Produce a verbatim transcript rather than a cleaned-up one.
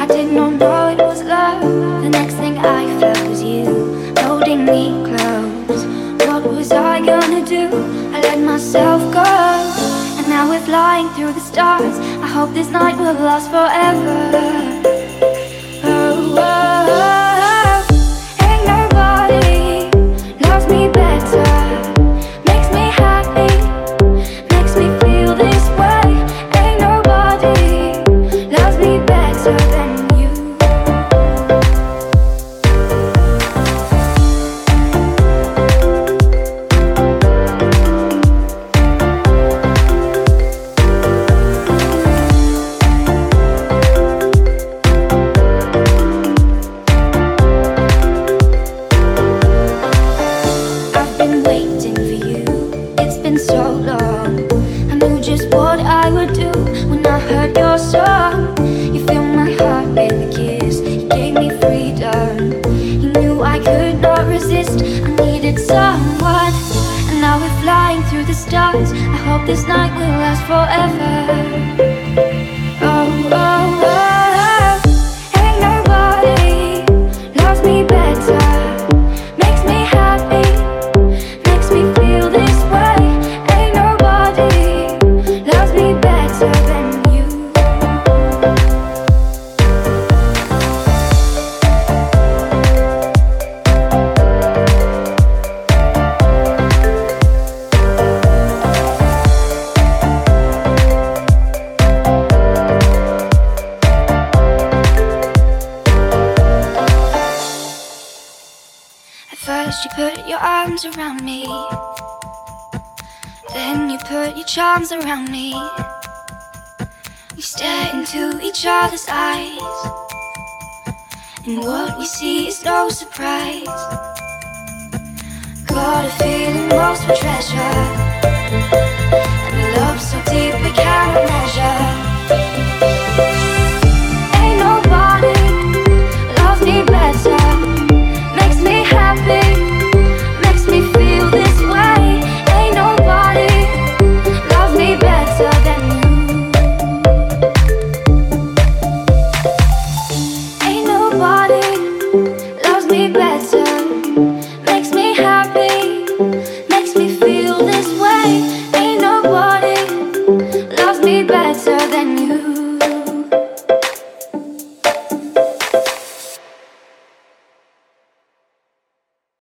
did not know it was love. The next thing I felt was you holding me close. What was I gonna do? I let myself go, and now we're flying through the stars. I hope this night will last forever. Oh, oh, oh. Ain't nobody loves me better, makes me happy, makes me feel this way. Ain't nobody loves me better than you. I've been waiting for you, it's been so long. I knew just what I would do when I heard your song. You filled my heart with a kiss, you gave me freedom. You knew I could not resist, I needed someone. And now we're flying through the stars. I hope this night will last forever. Oh, oh, oh. Ain't nobody loves me better, makes me happy, makes me feel this way. Ain't nobody loves me better than you. At first you put your arms around me, then you put your charms around me. We stare into each other's eyes, and what we see is no surprise. Got a feeling lost for treasure, and a love so deep we cannot measure.